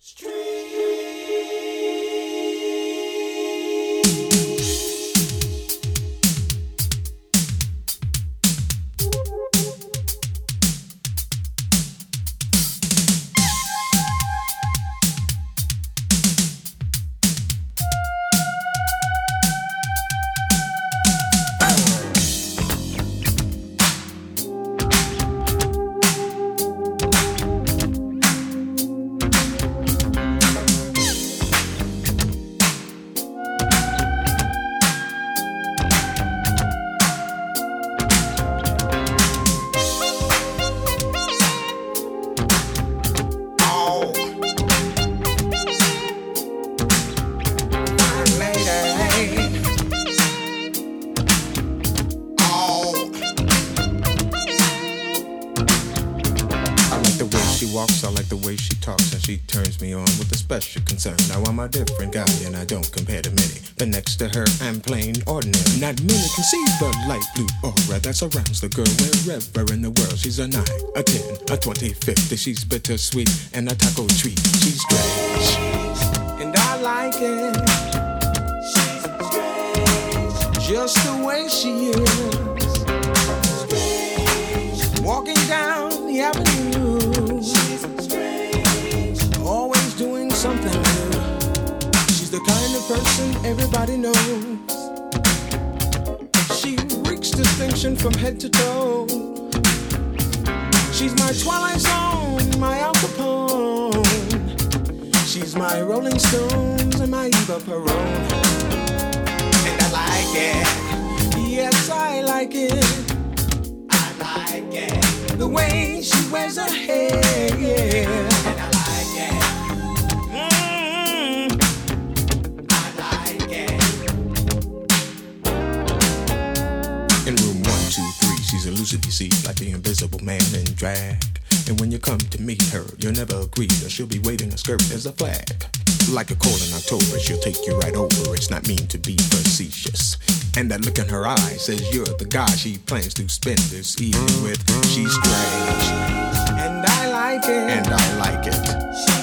I like the way she talks and she turns me on with a special concern. Now I'm a different guy and I don't compare to many. But next to her I'm plain ordinary. Not many can see the light blue aura that surrounds the girl wherever in the world. She's a 9, a 10, a 20, 50. She's bittersweet and a taco treat. She's strange and I like it. She's strange, just the way she is. Strange, walking down the avenue. Always doing something new. She's the kind of person everybody knows. She reeks distinction from head to toe. She's my Twilight Zone, my Al Capone. She's my Rolling Stones and my Eva Peron. And I like it. Yes, I like it. I like it. The way she wears her hair, yeah. And I like it. I like it. In room 123, she's elusive, you see, like the invisible man in drag. And when you come to meet her, you'll never agree that she'll be waving a skirt as a flag. Like a cold in October, she'll take you right over. It's not mean to be facetious. And that look in her eye says you're the guy she plans to spend this evening with. She's strange, and I like it. And I like it.